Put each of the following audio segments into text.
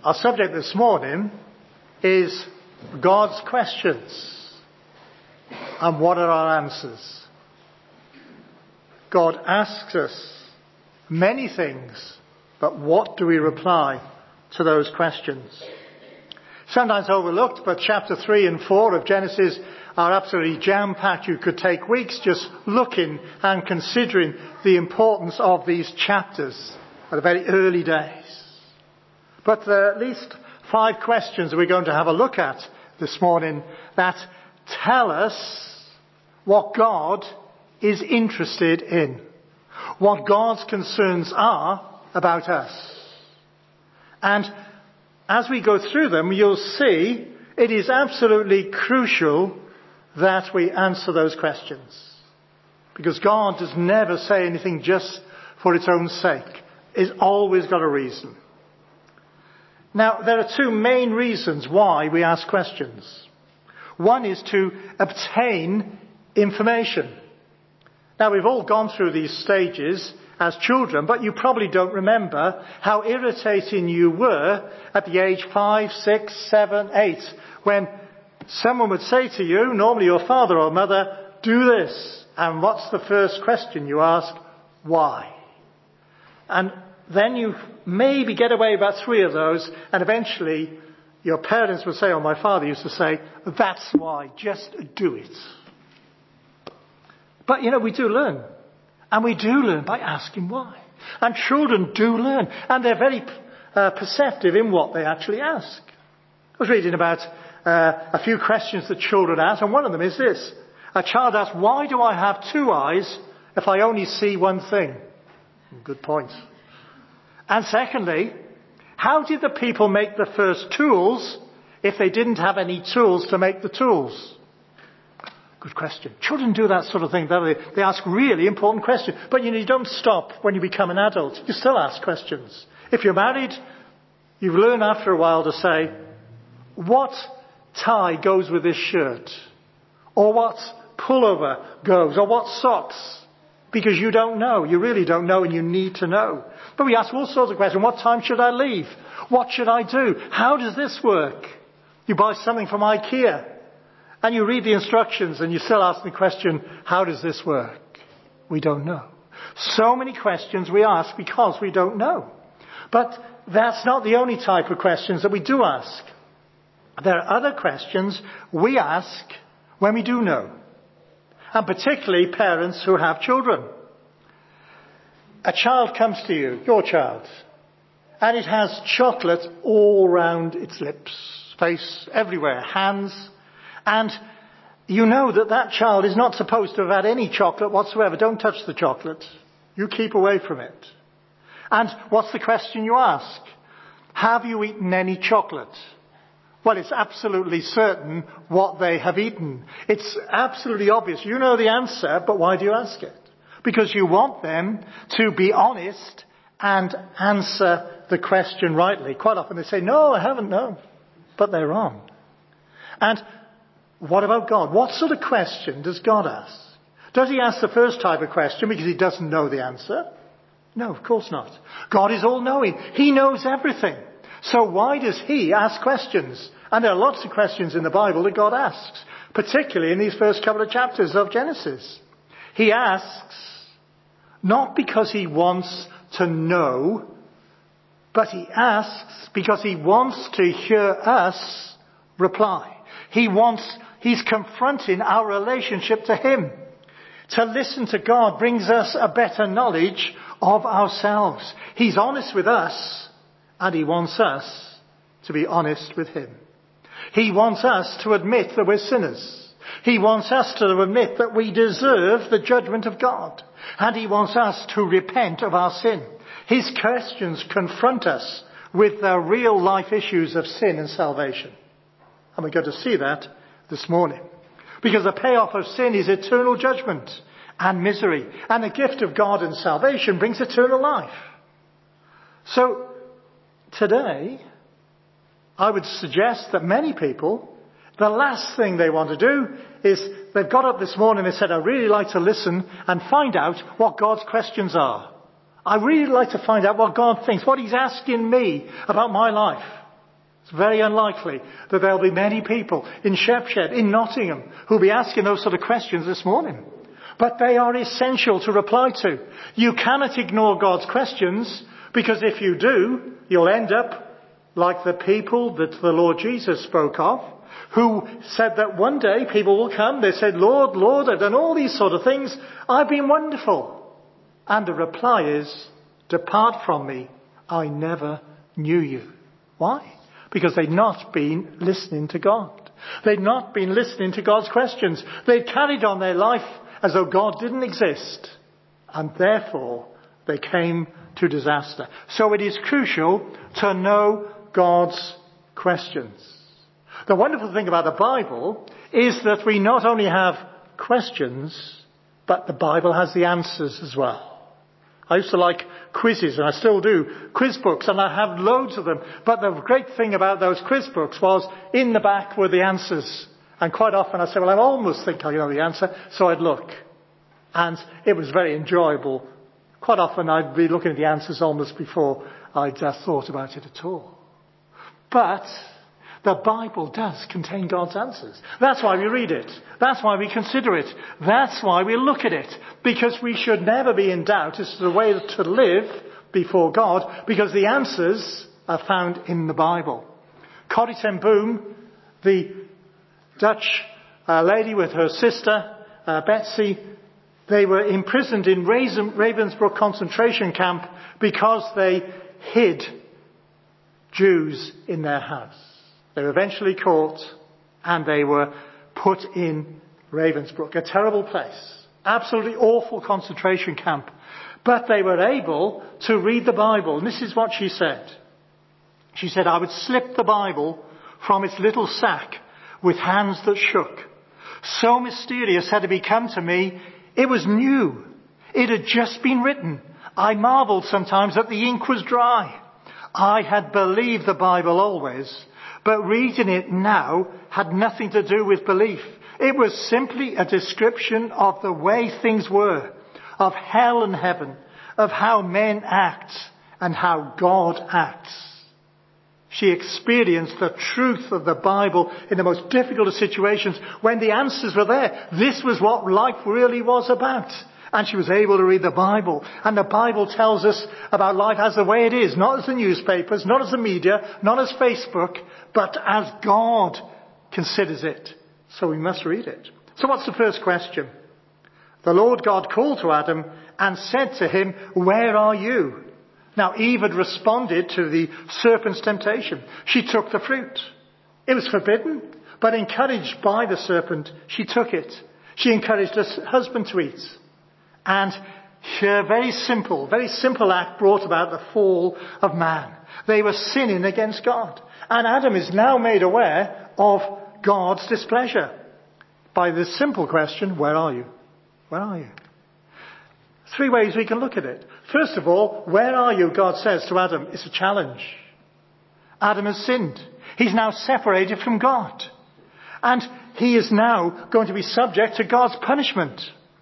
Our subject this morning is God's questions. And what are our answers? God asks us many things, but what do we reply to those questions? Sometimes overlooked, but chapter 3 and 4 of Genesis are absolutely jam-packed. You could take weeks just looking and considering the importance of these chapters at the very early days. But there are at least 5 questions that we're going to have a look at this morning that tell us what God is interested in, what God's concerns are about us. And as we go through them, you'll see it is absolutely crucial that we answer those questions. Because God does never say anything just for its own sake. It's always got a reason. Now, there are 2 main reasons why we ask questions. One is to obtain information. Now, we've all gone through these stages as children, but you probably don't remember how irritating you were at the age 5, 6, 7, 8, when someone would say to you, normally your father or mother, do this. And what's the first question you ask? Why? And then you maybe get away about 3 of those, and eventually your parents would say, or my father used to say, that's why, just do it. But we do learn. And we do learn by asking why. And children do learn. And they're very perceptive in what they actually ask. I was reading about a few questions that children ask, and one of them is this. A child asks, why do I have 2 eyes if I only see one thing? Good point. And secondly, how did the people make the first tools if they didn't have any tools to make the tools? Good question. Children do that sort of thing, don't they? They ask really important questions. But you don't stop when you become an adult. You still ask questions. If you're married, you learn after a while to say, what tie goes with this shirt? Or what pullover goes? Or what socks? Because you don't know. You really don't know, and you need to know. But we ask all sorts of questions. What time should I leave? What should I do? How does this work? You buy something from IKEA, and you read the instructions, and you still ask the question, how does this work? We don't know. So many questions we ask because we don't know. But that's not the only type of questions that we do ask. There are other questions we ask when we do know. And particularly parents who have children. A child comes to you, your child, and it has chocolate all round its lips, face, everywhere, hands. And you know that child is not supposed to have had any chocolate whatsoever. Don't touch the chocolate. You keep away from it. And what's the question you ask? Have you eaten any chocolate? Well, it's absolutely certain what they have eaten. It's absolutely obvious. You know the answer, but why do you ask it? Because you want them to be honest and answer the question rightly. Quite often they say, no, I haven't, no. But they're wrong. And what about God? What sort of question does God ask? Does he ask the first type of question because he doesn't know the answer? No, of course not. God is all-knowing. He knows everything. So why does he ask questions? And there are lots of questions in the Bible that God asks, particularly in these first couple of chapters of Genesis. He asks not because he wants to know, but he asks because he wants to hear us reply. He's confronting our relationship to him. To listen to God brings us a better knowledge of ourselves. He's honest with us, and he wants us to be honest with him. He wants us to admit that we're sinners. He wants us to admit that we deserve the judgment of God. And he wants us to repent of our sin. His questions confront us with the real life issues of sin and salvation. And we're going to see that this morning. Because the payoff of sin is eternal judgment and misery. And the gift of God and salvation brings eternal life. So, today, I would suggest that many people, the last thing they want to do is they've got up this morning and said, I'd really like to listen and find out what God's questions are. I really like to find out what God thinks, what he's asking me about my life. It's very unlikely that there'll be many people in Shepshed, in Nottingham, who'll be asking those sort of questions this morning. But they are essential to reply to. You cannot ignore God's questions, because if you do, you'll end up like the people that the Lord Jesus spoke of, who said that one day people will come. They said, Lord, Lord, I've done all these sort of things. I've been wonderful. And the reply is, depart from me. I never knew you. Why? Because they'd not been listening to God. They'd not been listening to God's questions. They'd carried on their life as though God didn't exist. And therefore, they came to disaster. So it is crucial to know God's questions. The wonderful thing about the Bible is that we not only have questions, but the Bible has the answers as well. I used to like quizzes, and I still do, quiz books, and I have loads of them. But the great thing about those quiz books was in the back were the answers. And quite often I'd say, well, I almost think I know the answer, so I'd look. And it was very enjoyable. Quite often I'd be looking at the answers almost before I'd thought about it at all. But the Bible does contain God's answers. That's why we read it. That's why we consider it. That's why we look at it. Because we should never be in doubt as to the way to live before God, because the answers are found in the Bible. Corrie ten Boom, the Dutch lady with her sister, Betsy, they were imprisoned in Ravensbrück concentration camp because they hid Jews in their house. They were eventually caught and they were put in Ravensbrück, a terrible place, absolutely awful concentration camp. But they were able to read the Bible. And this is what she said. She said, I would slip the Bible from its little sack with hands that shook. So mysterious had it become to me, it was new. It had just been written. I marveled sometimes that the ink was dry. I had believed the Bible always, but reading it now had nothing to do with belief. It was simply a description of the way things were, of hell and heaven, of how men act and how God acts. She experienced the truth of the Bible in the most difficult of situations when the answers were there. This was what life really was about. And she was able to read the Bible. And the Bible tells us about life as the way it is, not as the newspapers, not as the media, not as Facebook, but as God considers it. So we must read it. So what's the first question? The Lord God called to Adam and said to him, where are you? Now Eve had responded to the serpent's temptation. She took the fruit. It was forbidden, but encouraged by the serpent, she took it. She encouraged her husband to eat. And her very simple act brought about the fall of man. They were sinning against God. And Adam is now made aware of God's displeasure by the simple question, where are you? Where are you? 3 ways we can look at it. First of all, where are you, God says to Adam. It's a challenge. Adam has sinned. He's now separated from God. And he is now going to be subject to God's punishment.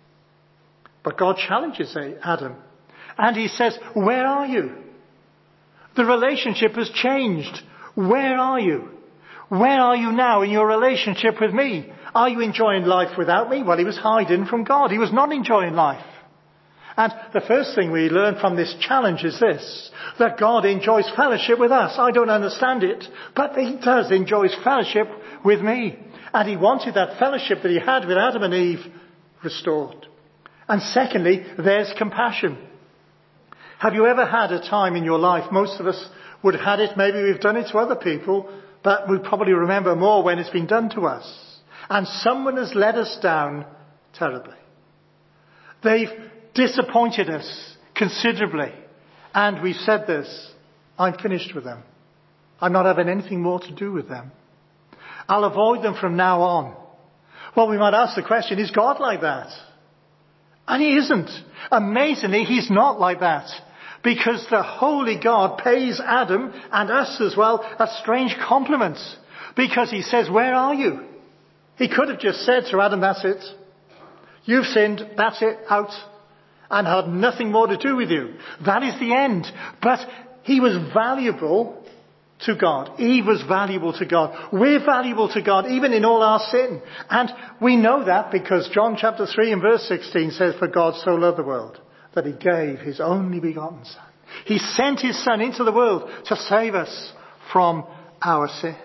But God challenges Adam. And he says, where are you? The relationship has changed. Where are you? Where are you now in your relationship with me? Are you enjoying life without me? Well, he was hiding from God. He was not enjoying life. And the first thing we learn from this challenge is this, that God enjoys fellowship with us. I don't understand it, but he does enjoy fellowship with me. And he wanted that fellowship that he had with Adam and Eve restored. And secondly, there's compassion. Have you ever had a time in your life, most of us would have had it, maybe we've done it to other people, but we probably remember more when it's been done to us. And someone has let us down terribly. They've disappointed us considerably. And we've said this, I'm finished with them. I'm not having anything more to do with them. I'll avoid them from now on. Well, we might ask the question, is God like that? And he isn't. Amazingly, he's not like that. Because the holy God pays Adam and us as well a strange compliment. Because he says, where are you? He could have just said to Adam, that's it. You've sinned, that's it, out. And had nothing more to do with you. That is the end. But he was valuable to God. Eve was valuable to God. We're valuable to God even in all our sin. And we know that because John chapter 3 and verse 16 says, "For God so loved the world that he gave his only begotten Son." He sent his Son into the world to save us from our sins.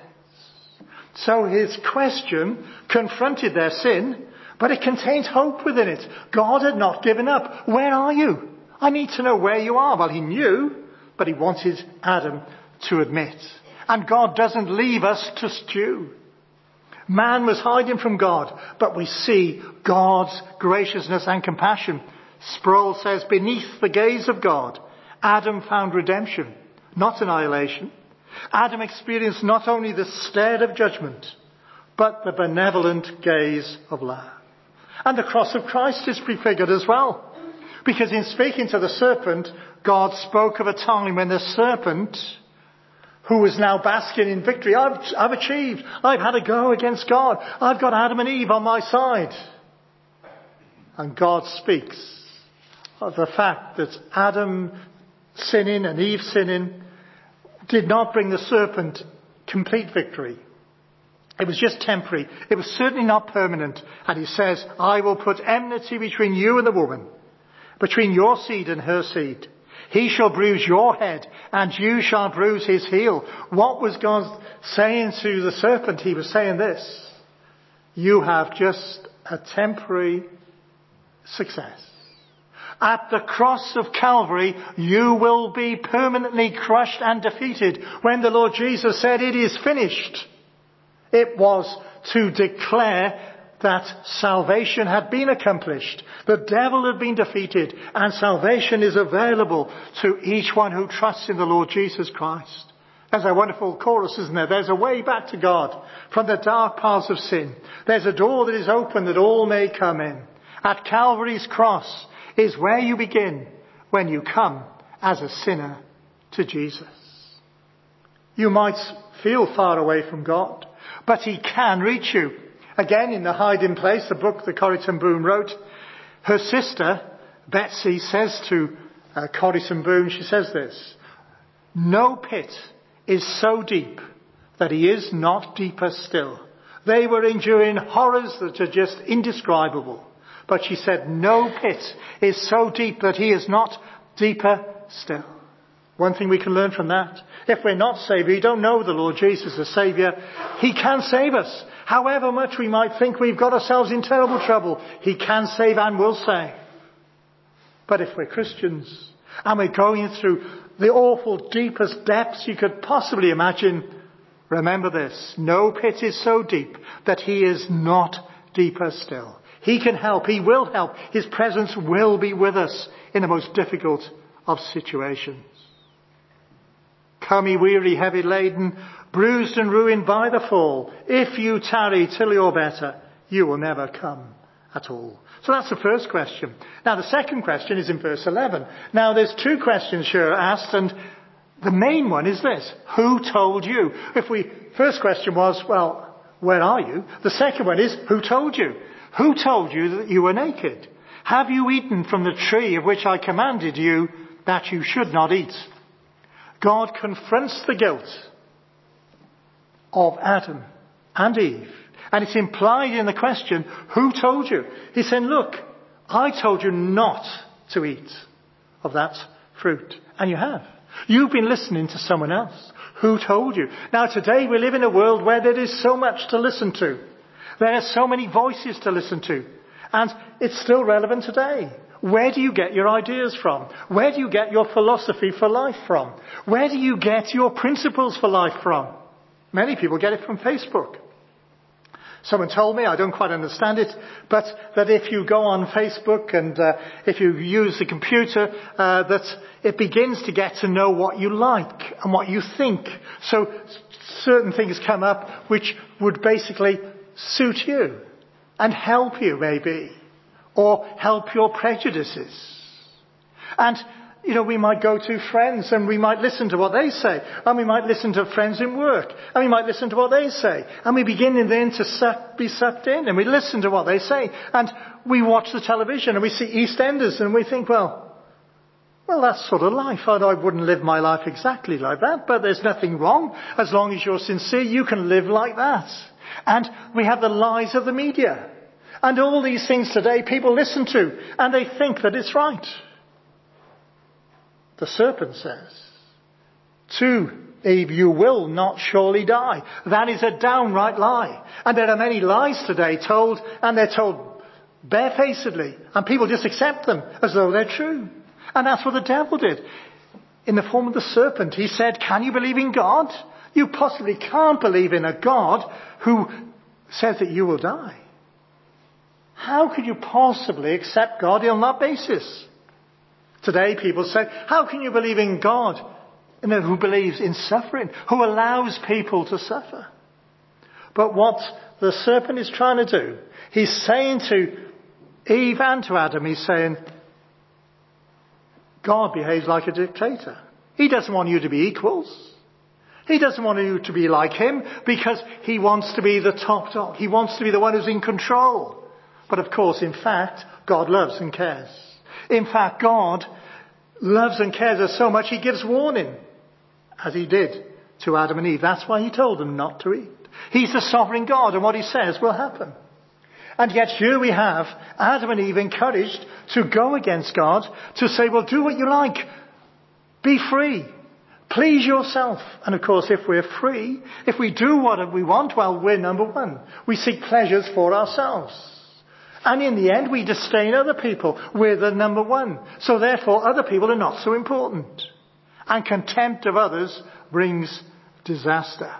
So his question confronted their sin, but it contained hope within it. God had not given up. Where are you? I need to know where you are. Well, he knew, but he wanted Adam to admit. And God doesn't leave us to stew. Man was hiding from God, but we see God's graciousness and compassion. Sproul says, beneath the gaze of God, Adam found redemption, not annihilation. Adam experienced not only the stare of judgment, but the benevolent gaze of love. And the cross of Christ is prefigured as well. Because in speaking to the serpent, God spoke of a time when the serpent, who was now basking in victory, I've achieved. I've had a go against God. I've got Adam and Eve on my side. And God speaks of the fact that Adam sinning and Eve sinning did not bring the serpent complete victory. It was just temporary. It was certainly not permanent. And he says, I will put enmity between you and the woman, between your seed and her seed. He shall bruise your head, and you shall bruise his heel. What was God saying to the serpent? He was saying this: you have just a temporary success. At the cross of Calvary, you will be permanently crushed and defeated. When the Lord Jesus said, it is finished, it was to declare that salvation had been accomplished. The devil had been defeated, and salvation is available to each one who trusts in the Lord Jesus Christ. There's a wonderful chorus, isn't there? There's a way back to God from the dark paths of sin. There's a door that is open that all may come in. At Calvary's cross is where you begin when you come as a sinner to Jesus. You might feel far away from God, but he can reach you. Again, in The Hiding Place, the book that Corrie ten Boom wrote, her sister, Betsy, says to Corrie ten Boom, she says this: no pit is so deep that he is not deeper still. They were enduring horrors that are just indescribable. But she said, no pit is so deep that he is not deeper still. One thing we can learn from that: if we're not saved, we don't know the Lord Jesus as Saviour, he can save us. However much we might think we've got ourselves in terrible trouble, he can save and will save. But if we're Christians and we're going through the awful deepest depths you could possibly imagine, remember this: no pit is so deep that he is not deeper still. He can help. He will help. His presence will be with us in the most difficult of situations. Come ye weary, heavy laden, bruised and ruined by the fall. If you tarry till you're better, you will never come at all. So that's the first question. Now the second question is in verse 11. Now there's two questions here asked, and the main one is this: who told you? First question was, well, where are you? The second one is, who told you? Who told you that you were naked? Have you eaten from the tree of which I commanded you that you should not eat? God confronts the guilt of Adam and Eve. And it's implied in the question, who told you? He's saying, look, I told you not to eat of that fruit. And you have. You've been listening to someone else. Who told you? Now today we live in a world where there is so much to listen to. There are so many voices to listen to. And it's still relevant today. Where do you get your ideas from? Where do you get your philosophy for life from? Where do you get your principles for life from? Many people get it from Facebook. Someone told me, I don't quite understand it, but that if you go on Facebook and if you use the computer, that it begins to get to know what you like and what you think. So certain things come up which would basically suit you and help you maybe, or help your prejudices. And, we might go to friends and we might listen to what they say, and we might listen to friends in work, and we might listen to what they say, and we begin then to be sucked in, and we listen to what they say, and we watch the television and we see EastEnders and we think, well, Well, that's sort of life. I wouldn't live my life exactly like that, but there's nothing wrong. As long as you're sincere, you can live like that. And we have the lies of the media. And all these things today people listen to, and they think that it's right. The serpent says to Eve, you will not surely die. That is a downright lie. And there are many lies today told, and they're told barefacedly, and people just accept them as though they're true. And that's what the devil did. In the form of the serpent, he said, can you believe in God? You possibly can't believe in a God who says that you will die. How could you possibly accept God on that basis? Today people say, how can you believe in God who believes in suffering, who allows people to suffer? But what the serpent is trying to do, he's saying to Eve and to Adam, he's saying, God behaves like a dictator. He doesn't want you to be equals. He doesn't want you to be like him because he wants to be the top dog. He wants to be the one who's in control. But of course, in fact, God loves and cares. In fact, God loves and cares us so much he gives warning, as he did to Adam and Eve. That's why he told them not to eat. He's the sovereign God, and what he says will happen. And yet here we have Adam and Eve encouraged to go against God, to say, well, do what you like. Be free. Please yourself. And of course, if we're free, if we do what we want, well, we're number one. We seek pleasures for ourselves. And in the end, we disdain other people. We're the number one. So therefore, other people are not so important. And contempt of others brings disaster.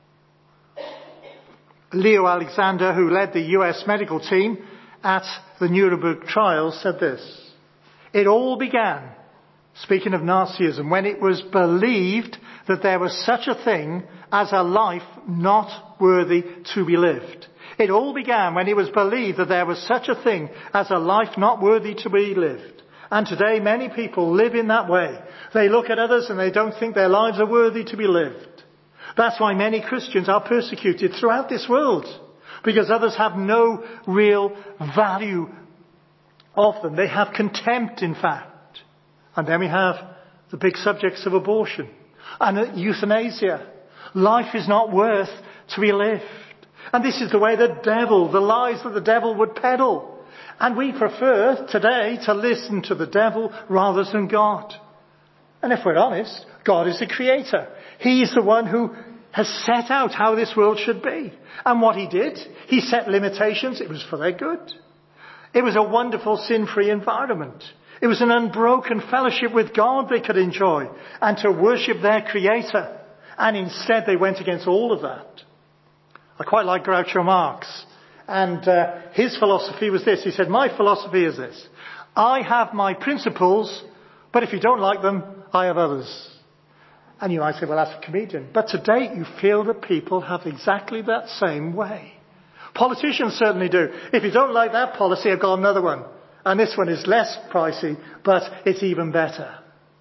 Leo Alexander, who led the US medical team at the Nuremberg trials, said this. It all began, speaking of Nazism, when it was believed that there was such a thing as a life not worthy to be lived. It all began when it was believed that there was such a thing as a life not worthy to be lived. And today many people live in that way. They look at others and they don't think their lives are worthy to be lived. That's why many Christians are persecuted throughout this world. Because others have no real value of them. They have contempt, in fact. And then we have the big subjects of abortion and euthanasia. Life is not worth to be lived. And this is the way the devil, the lies that the devil would peddle. And we prefer today to listen to the devil rather than God. And if we're honest, God is the creator. He is the one who has set out how this world should be. And what he did, he set limitations. It was for their good. It was a wonderful sin-free environment. It was an unbroken fellowship with God they could enjoy and to worship their creator. And instead they went against all of that. I quite like Groucho Marx. And his philosophy was this. He said, my philosophy is this. I have my principles, but if you don't like them, I have others. And you might say, well, that's a comedian. But to date, you feel that people have exactly that same way. Politicians certainly do. If you don't like that policy, I've got another one. And this one is less pricey, but it's even better.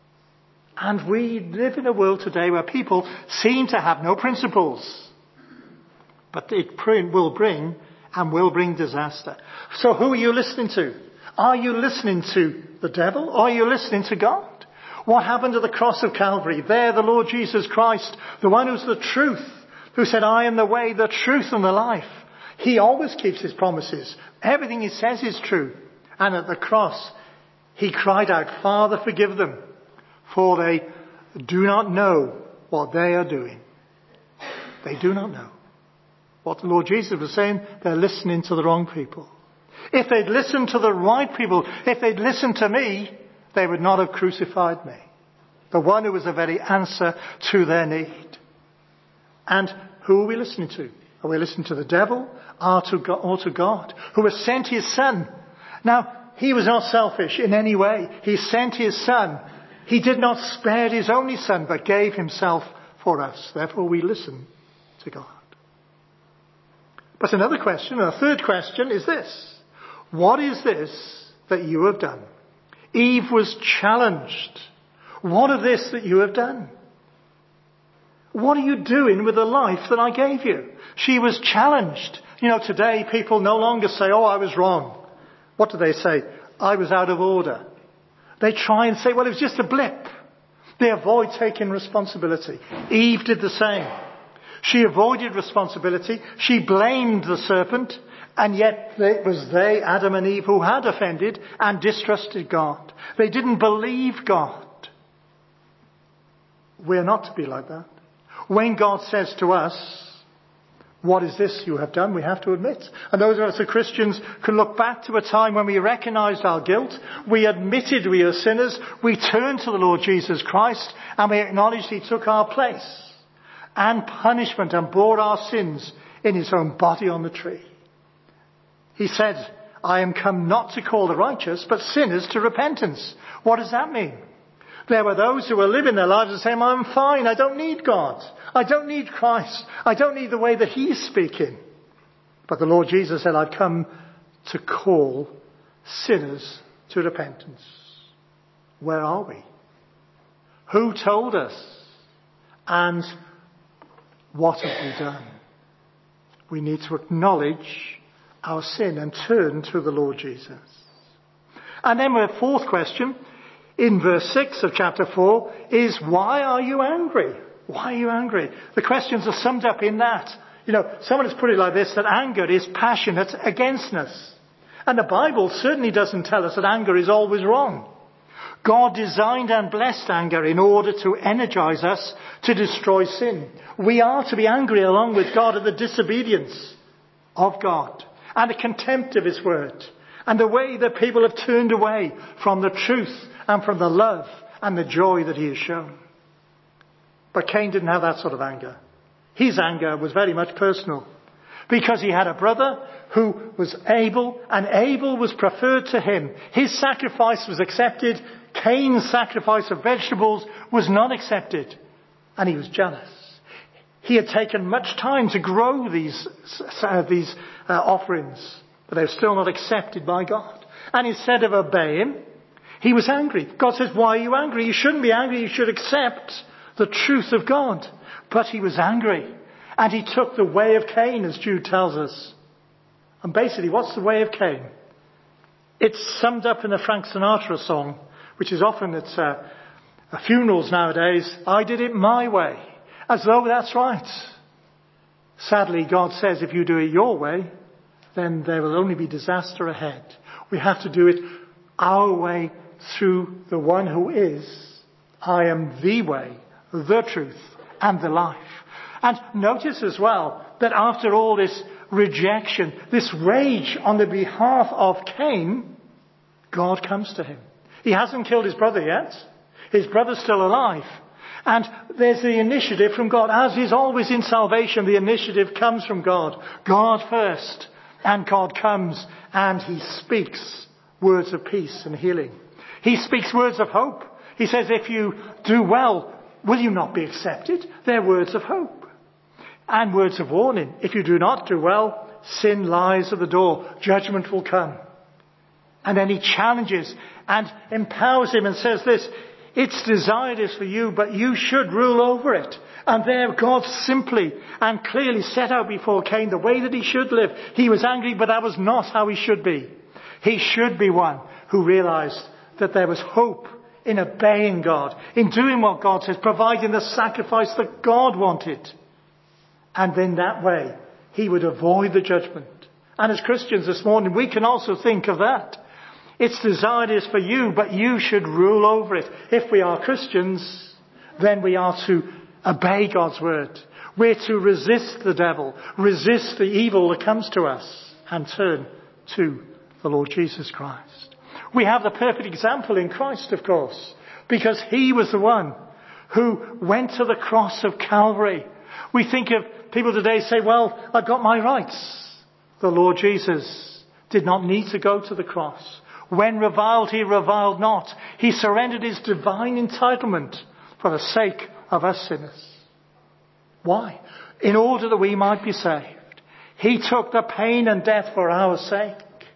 And we live in a world today where people seem to have no principles. But it will bring disaster. So who are you listening to? Are you listening to the devil? Or are you listening to God? What happened at the cross of Calvary? There, the Lord Jesus Christ, the one who's the truth, who said, I am the way, the truth, and the life. He always keeps his promises. Everything he says is true. And at the cross, he cried out, Father, forgive them, for they do not know what they are doing. They do not know. What the Lord Jesus was saying, they're listening to the wrong people. If they'd listened to the right people, if they'd listened to me, they would not have crucified me. The one who was the very answer to their need. And who are we listening to? Are we listening to the devil or to God, who has sent his son? Now, he was not selfish in any way. He sent his son. He did not spare his only son, but gave himself for us. Therefore, we listen to God. But another question, a third question, is this. What is this that you have done? Eve was challenged. What of this that you have done? What are you doing with the life that I gave you? She was challenged. You know, today people no longer say, oh, I was wrong. What do they say? I was out of order. They try and say, well, it was just a blip. They avoid taking responsibility. Eve did the same. She avoided responsibility. She blamed the serpent. And yet it was they, Adam and Eve, who had offended and distrusted God. They didn't believe God. We're not to be like that. When God says to us, what is this you have done? We have to admit. And those of us who are Christians can look back to a time when we recognized our guilt. We admitted we are sinners. We turned to the Lord Jesus Christ and we acknowledged He took our place and punishment and bore our sins in His own body on the tree. He said, I am come not to call the righteous, but sinners to repentance. What does that mean? There were those who were living their lives and saying, I'm fine, I don't need God. I don't need Christ. I don't need the way that He's speaking. But the Lord Jesus said, I've come to call sinners to repentance. Where are we? Who told us? And what have we done? We need to acknowledge our sin and turn to the Lord Jesus. And then our fourth question in verse 6 of chapter 4 is, why are you angry? Why are you angry? The questions are summed up in that. Someone has put it like this, that anger is passionate againstness. And the Bible certainly doesn't tell us that anger is always wrong. God designed and blessed anger in order to energize us to destroy sin. We are to be angry along with God at the disobedience of God and the contempt of His word and the way that people have turned away from the truth and from the love and the joy that He has shown. But Cain didn't have that sort of anger. His anger was very much personal because he had a brother who was Abel, and Abel was preferred to him. His sacrifice was accepted. Cain's sacrifice of vegetables was not accepted, and he was jealous. He had taken much time to grow these offerings, but they were still not accepted by God. And instead of obeying, he was angry. God says, why are you angry? You shouldn't be angry. You should accept the truth of God. But he was angry. And he took the way of Cain, as Jude tells us. And basically, what's the way of Cain? It's summed up in the Frank Sinatra song, which is often at funerals nowadays. I did it my way. As though that's right. Sadly, God says if you do it your way, then there will only be disaster ahead. We have to do it our way through the one who is, I am the way, the truth, and the life. And notice as well that after all this rejection, this rage on the behalf of Cain, God comes to him. He hasn't killed his brother yet. His brother's still alive. And there's the initiative from God. As is always in salvation, the initiative comes from God. God first. And God comes and He speaks words of peace and healing. He speaks words of hope. He says, if you do well, will you not be accepted? They're words of hope. And words of warning. If you do not do well, sin lies at the door. Judgment will come. And then He challenges and empowers him and says this, its desire is for you, but you should rule over it. And there God simply and clearly set out before Cain the way that he should live. He was angry, but that was not how he should be. He should be one who realized that there was hope in obeying God, in doing what God says, providing the sacrifice that God wanted. And in that way, he would avoid the judgment. And as Christians this morning, we can also think of that. Its desire is for you, but you should rule over it. If we are Christians, then we are to obey God's word. We're to resist the devil, resist the evil that comes to us, and turn to the Lord Jesus Christ. We have the perfect example in Christ, of course, because He was the one who went to the cross of Calvary. We think of people today say, well, I've got my rights. The Lord Jesus did not need to go to the cross. When reviled, He reviled not. He surrendered His divine entitlement for the sake of us sinners. Why? In order that we might be saved. He took the pain and death for our sake.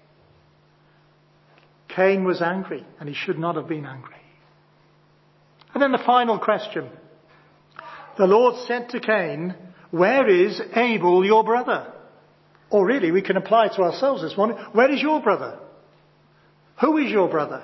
Cain was angry, and he should not have been angry. And then the final question. The Lord said to Cain, where is Abel, your brother? Or really, we can apply it to ourselves this morning. Where is your brother? Who is your brother?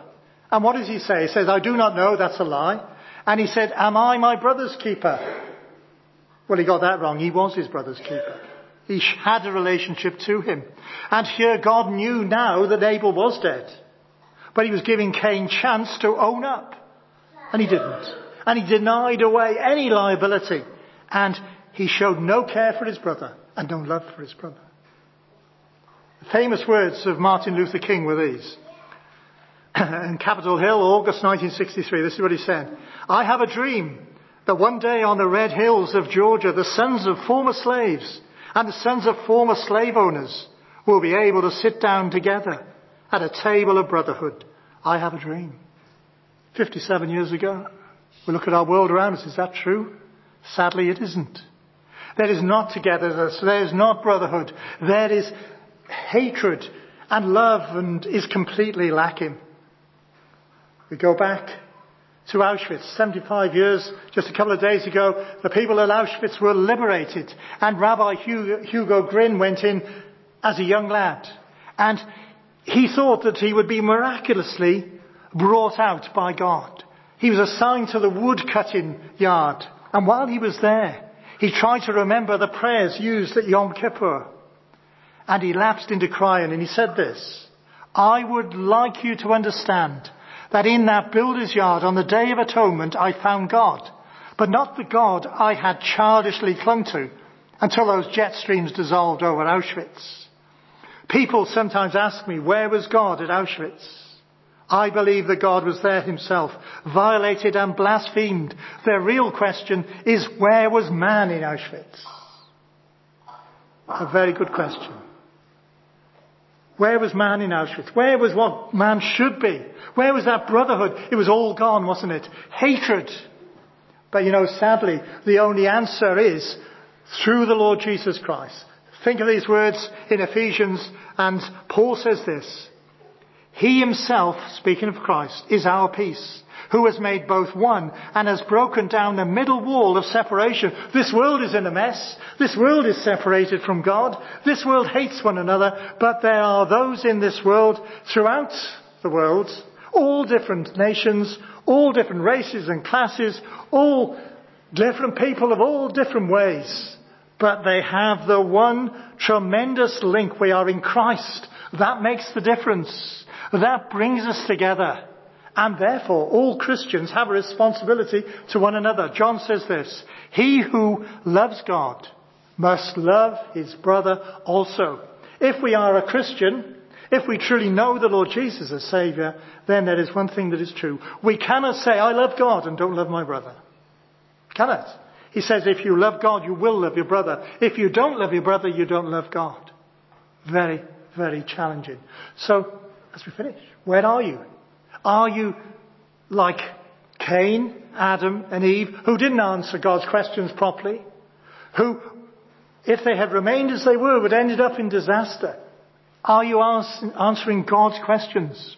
And what does he say? He says, I do not know, that's a lie. And he said, am I my brother's keeper? Well, he got that wrong. He was his brother's keeper. He had a relationship to him. And here God knew now that Abel was dead. But he was giving Cain chance to own up. And he didn't. And he denied away any liability. And he showed no care for his brother and no love for his brother. The famous words of Martin Luther King were these. In Capitol Hill, August 1963, this is what he said. I have a dream that one day on the red hills of Georgia, the sons of former slaves and the sons of former slave owners will be able to sit down together at a table of brotherhood. I have a dream. 57 years ago, we look at our world around us. Is that true? Sadly, it isn't. There is not togetherness. There is not brotherhood. There is hatred, and love and is completely lacking. We go back to Auschwitz, 75 years, just a couple of days ago, the people at Auschwitz were liberated, and Rabbi Hugo Gryn went in as a young lad, and he thought that he would be miraculously brought out by God. He was assigned to the wood cutting yard, and while he was there, he tried to remember the prayers used at Yom Kippur, and he lapsed into crying, and he said this, I would like you to understand that in that builder's yard on the Day of Atonement I found God, but not the God I had childishly clung to until those jet streams dissolved over Auschwitz. People sometimes ask me, where was God at Auschwitz? I believe that God was there himself, violated and blasphemed. The real question is, where was man in Auschwitz? A very good question. Where was man in Auschwitz? Where was what man should be? Where was that brotherhood? It was all gone, wasn't it? Hatred. But sadly, the only answer is through the Lord Jesus Christ. Think of these words in Ephesians, and Paul says this. He himself, speaking of Christ, is our peace, who has made both one and has broken down the middle wall of separation. This world is in a mess. This world is separated from God. This world hates one another. But there are those in this world, throughout the world, all different nations, all different races and classes, all different people of all different ways. But they have the one tremendous link. We are in Christ. That makes the difference. That brings us together. And therefore, all Christians have a responsibility to one another. John says this, he who loves God must love his brother also. If we are a Christian, if we truly know the Lord Jesus as Saviour, then there is one thing that is true. We cannot say, I love God and don't love my brother. Cannot. He says, if you love God, you will love your brother. If you don't love your brother, you don't love God. Very, very challenging. So, as we finish, where are you? Are you like Cain, Adam and Eve, who didn't answer God's questions properly? Who, if they had remained as they were, would have ended up in disaster? Are you answering God's questions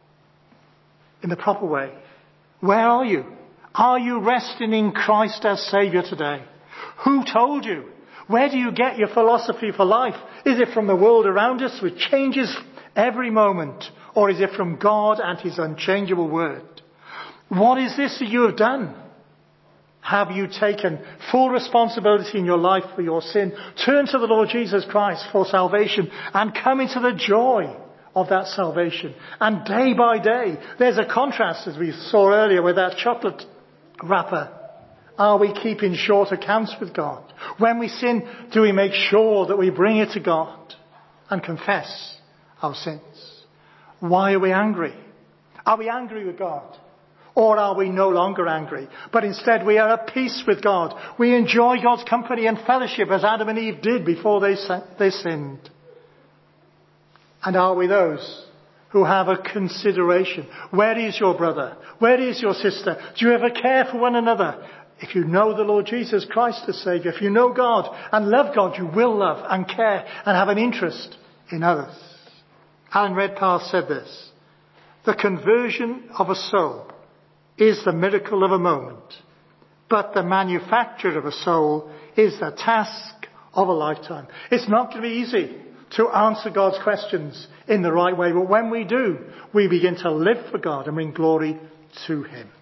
in the proper way? Where are you? Are you resting in Christ as Saviour today? Who told you? Where do you get your philosophy for life? Is it from the world around us, which changes every moment? Or is it from God and his unchangeable word? What is this that you have done? Have you taken full responsibility in your life for your sin? Turn to the Lord Jesus Christ for salvation and come into the joy of that salvation. And day by day, there's a contrast, as we saw earlier, with that chocolate wrapper. Are we keeping short accounts with God? When we sin, do we make sure that we bring it to God and confess our sins? Why are we angry? Are we angry with God? Or are we no longer angry? But instead we are at peace with God. We enjoy God's company and fellowship as Adam and Eve did before they sinned. And are we those who have a consideration? Where is your brother? Where is your sister? Do you ever care for one another? If you know the Lord Jesus Christ as Saviour, if you know God and love God, you will love and care and have an interest in others. Alan Redpath said this, the conversion of a soul is the miracle of a moment, but the manufacture of a soul is the task of a lifetime. It's not going to be easy. to answer God's questions in the right way. But when we do, we begin to live for God and bring glory to him.